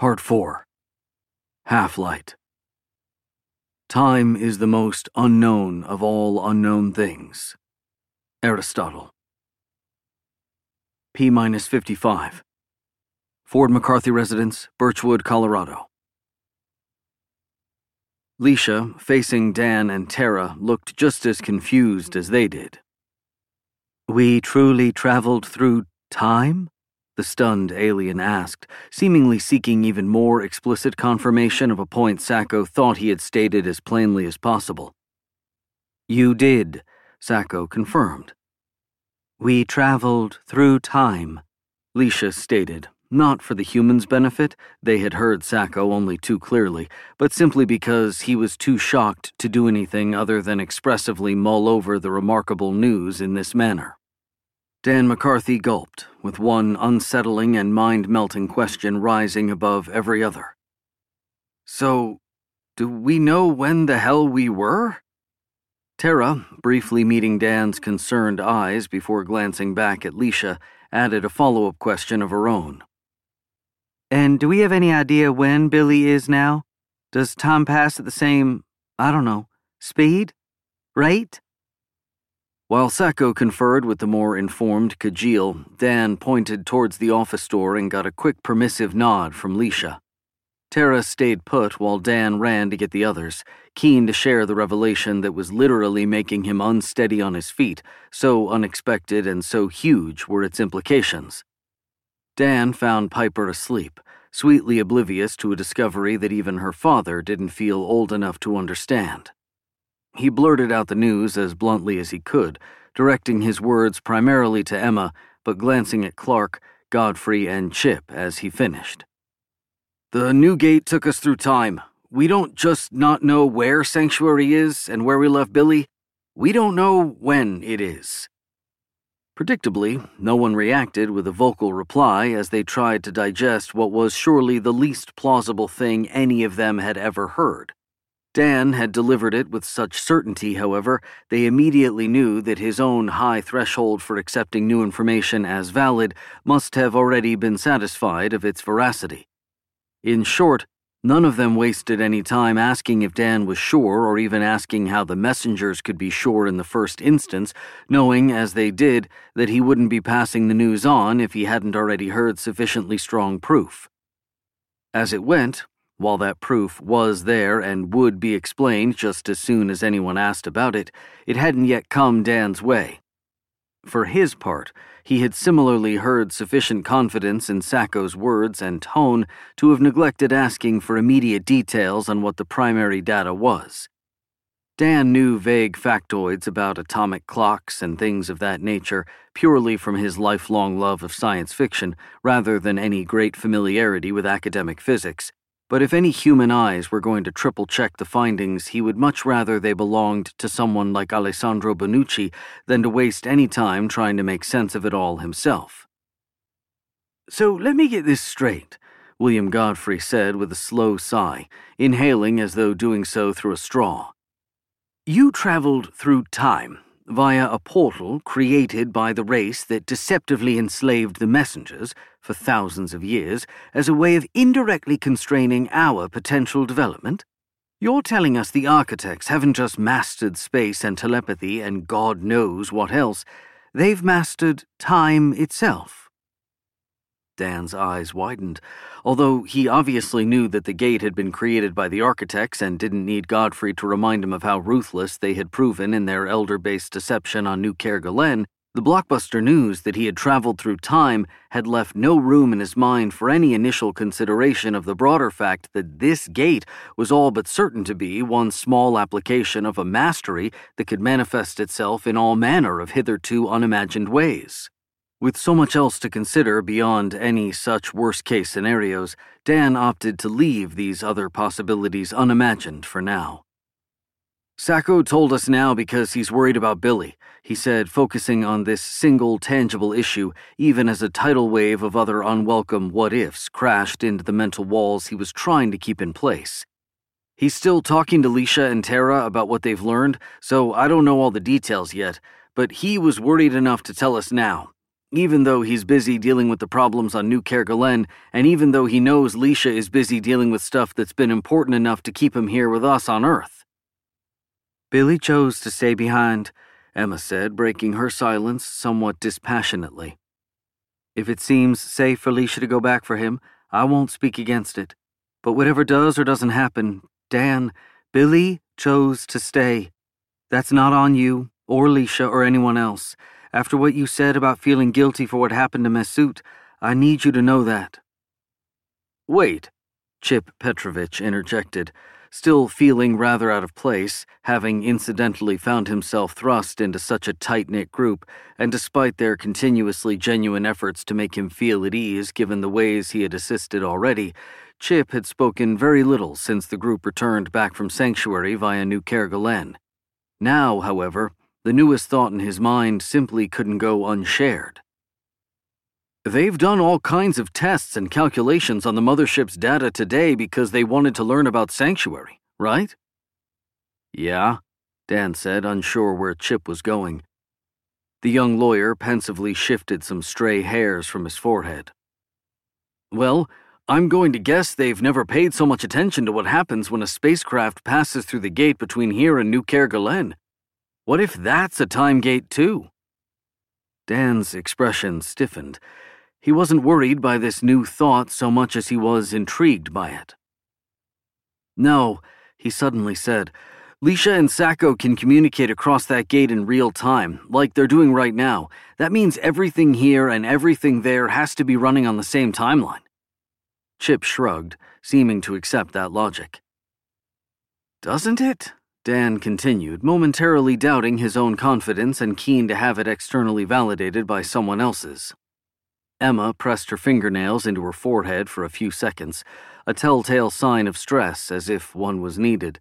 Part 4. Half-Light. Time is the most unknown of all unknown things. Aristotle. P-55. Ford McCarthy Residence, Birchwood, Colorado. Leisha, facing Dan and Tara, looked just as confused as they did. "We truly traveled through time?" the stunned alien asked, seemingly seeking even more explicit confirmation of a point Sacco thought he had stated as plainly as possible. "You did," Sacco confirmed. "We traveled through time," Leisha stated, not for the humans' benefit, they had heard Sacco only too clearly, but simply because he was too shocked to do anything other than expressively mull over the remarkable news in this manner. Dan McCarthy gulped, with one unsettling and mind-melting question rising above every other. "So, do we know when the hell we were?" Tara, briefly meeting Dan's concerned eyes before glancing back at Leisha, added a follow-up question of her own. "And do we have any idea when Billy is now? Does time pass at the same, speed? Rate?" While Sacco conferred with the more informed Kajil, Dan pointed towards the office door and got a quick permissive nod from Leisha. Tara stayed put while Dan ran to get the others, keen to share the revelation that was literally making him unsteady on his feet, so unexpected and so huge were its implications. Dan found Piper asleep, sweetly oblivious to a discovery that even her father didn't feel old enough to understand. He blurted out the news as bluntly as he could, directing his words primarily to Emma, but glancing at Clark, Godfrey, and Chip as he finished. "The new gate took us through time. We don't just not know where Sanctuary is and where we left Billy. We don't know when it is." Predictably, no one reacted with a vocal reply as they tried to digest what was surely the least plausible thing any of them had ever heard. Dan had delivered it with such certainty, however, they immediately knew that his own high threshold for accepting new information as valid must have already been satisfied of its veracity. In short, none of them wasted any time asking if Dan was sure or even asking how the messengers could be sure in the first instance, knowing, as they did, that he wouldn't be passing the news on if he hadn't already heard sufficiently strong proof. As it went, while that proof was there and would be explained just as soon as anyone asked about it, it hadn't yet come Dan's way. For his part, he had similarly heard sufficient confidence in Sacco's words and tone to have neglected asking for immediate details on what the primary data was. Dan knew vague factoids about atomic clocks and things of that nature purely from his lifelong love of science fiction rather than any great familiarity with academic physics. But if any human eyes were going to triple-check the findings, he would much rather they belonged to someone like Alessandro Bonucci than to waste any time trying to make sense of it all himself. "So let me get this straight," William Godfrey said with a slow sigh, inhaling as though doing so through a straw. "You traveled through time via a portal created by the race that deceptively enslaved the messengers for thousands of years as a way of indirectly constraining our potential development? You're telling us the architects haven't just mastered space and telepathy and God knows what else, they've mastered time itself." Dan's eyes widened, although he obviously knew that the gate had been created by the architects and didn't need Godfrey to remind him of how ruthless they had proven in their elder-based deception on New Kerguelen. The blockbuster news that he had traveled through time had left no room in his mind for any initial consideration of the broader fact that this gate was all but certain to be one small application of a mastery that could manifest itself in all manner of hitherto unimagined ways. With so much else to consider beyond any such worst-case scenarios, Dan opted to leave these other possibilities unimagined for now. "Sacco told us now because he's worried about Billy," he said, focusing on this single tangible issue, even as a tidal wave of other unwelcome what-ifs crashed into the mental walls he was trying to keep in place. "He's still talking to Leisha and Tara about what they've learned, so I don't know all the details yet, but he was worried enough to tell us now. Even though he's busy dealing with the problems on New Kerguelen, and even though he knows Leisha is busy dealing with stuff that's been important enough to keep him here with us on Earth. Billy chose to stay behind, Emma said, breaking her silence somewhat dispassionately. If it seems safe for Leisha to go back for him, I won't speak against it. But whatever does or doesn't happen, Dan, Billy chose to stay. That's not on you, or Leisha, or anyone else. After what you said about feeling guilty for what happened to Mesut, I need you to know that. Wait, Chip Petrovich interjected, still feeling rather out of place, having incidentally found himself thrust into such a tight-knit group, and despite their continuously genuine efforts to make him feel at ease given the ways he had assisted already, Chip had spoken very little since the group returned back from Sanctuary via New Kerguelen. Now, however, the newest thought in his mind simply couldn't go unshared. They've done all kinds of tests and calculations on the mothership's data today because they wanted to learn about Sanctuary, right? Yeah, Dan said, unsure where Chip was going. The young lawyer pensively shifted some stray hairs from his forehead. Well, I'm going to guess they've never paid so much attention to what happens when a spacecraft passes through the gate between here and New Kerguelen. What if that's a time gate, too? Dan's expression stiffened. He wasn't worried by this new thought so much as he was intrigued by it. No, he suddenly said. Leisha and Sacco can communicate across that gate in real time, like they're doing right now. That means everything here and everything there has to be running on the same timeline. Chip shrugged, seeming to accept that logic. Doesn't it? Dan continued, momentarily doubting his own confidence and keen to have it externally validated by someone else's. Emma pressed her fingernails into her forehead for a few seconds, a telltale sign of stress, as if one was needed.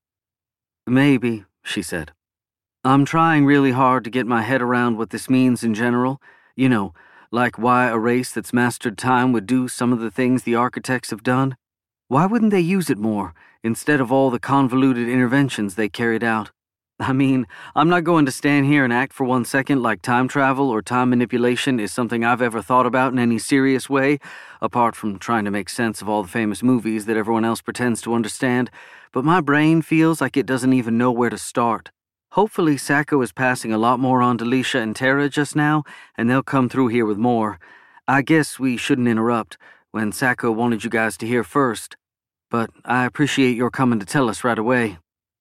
Maybe, she said. I'm trying really hard to get my head around what this means in general. You know, like why a race that's mastered time would do some of the things the architects have done. Why wouldn't they use it more, instead of all the convoluted interventions they carried out? I mean, I'm not going to stand here and act for 1 second like time travel or time manipulation is something I've ever thought about in any serious way, apart from trying to make sense of all the famous movies that everyone else pretends to understand, but my brain feels like it doesn't even know where to start. Hopefully Sacco is passing a lot more on to Leisha and Tara just now, and they'll come through here with more. I guess we shouldn't interrupt when Sacco wanted you guys to hear first, but I appreciate your coming to tell us right away.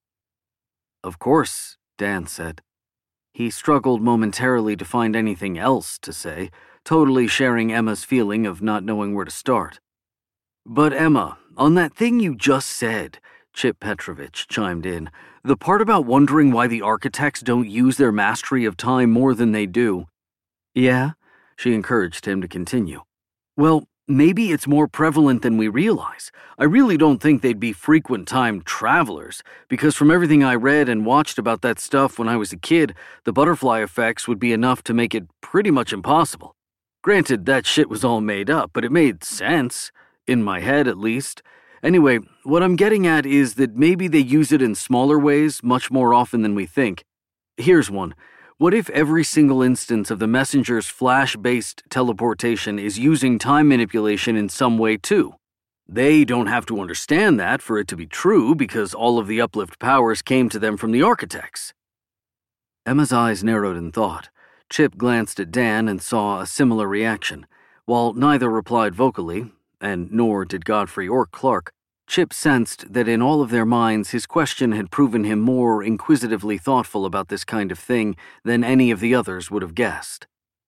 Of course, Dan said. He struggled momentarily to find anything else to say, totally sharing Emma's feeling of not knowing where to start. But Emma, on that thing you just said, Chip Petrovich chimed in, the part about wondering why the architects don't use their mastery of time more than they do. Yeah, she encouraged him to continue. Well, maybe it's more prevalent than we realize. I really don't think they'd be frequent time travelers, because from everything I read and watched about that stuff when I was a kid, the butterfly effects would be enough to make it pretty much impossible. Granted, that shit was all made up, but it made sense. In my head, at least. Anyway, what I'm getting at is that maybe they use it in smaller ways much more often than we think. Here's one. What if every single instance of the messenger's flash-based teleportation is using time manipulation in some way too? They don't have to understand that for it to be true because all of the uplift powers came to them from the architects. Emma's eyes narrowed in thought. Chip glanced at Dan and saw a similar reaction. While neither replied vocally, and nor did Godfrey or Clark, Chip sensed that in all of their minds his question had proven him more inquisitively thoughtful about this kind of thing than any of the others would have guessed.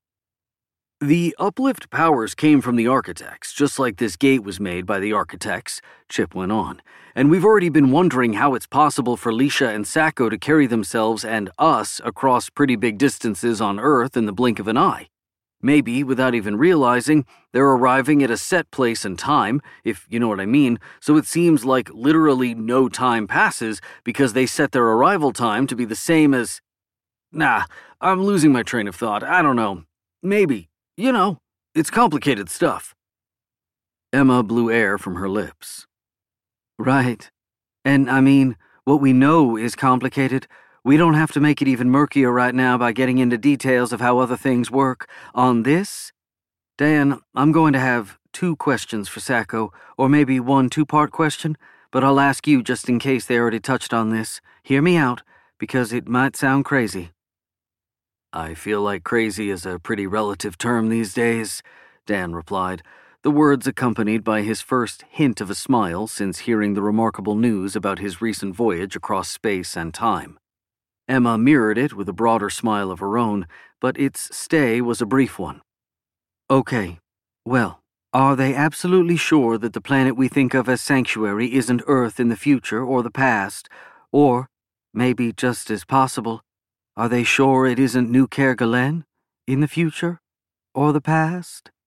The uplift powers came from the architects, just like this gate was made by the architects, Chip went on, and we've already been wondering how it's possible for Leisha and Sacco to carry themselves and us across pretty big distances on Earth in the blink of an eye. Maybe, without even realizing, they're arriving at a set place and time, if you know what I mean, so it seems like literally no time passes because they set their arrival time to be the same as... Nah, I'm losing my train of thought. I don't know. Maybe. You know, it's complicated stuff. Emma blew air from her lips. Right. And I mean, what we know is complicated. We don't have to make it even murkier right now by getting into details of how other things work. On this, Dan, I'm going to have 2 questions for Sacco, or maybe 1 two-part question, but I'll ask you just in case they already touched on this. Hear me out, because it might sound crazy. I feel like crazy is a pretty relative term these days, Dan replied, the words accompanied by his first hint of a smile since hearing the remarkable news about his recent voyage across space and time. Emma mirrored it with a broader smile of her own, but its stay was a brief one. Okay, well, are they absolutely sure that the planet we think of as Sanctuary isn't Earth in the future or the past, or, maybe just as possible, are they sure it isn't New Kerguelen in the future or the past?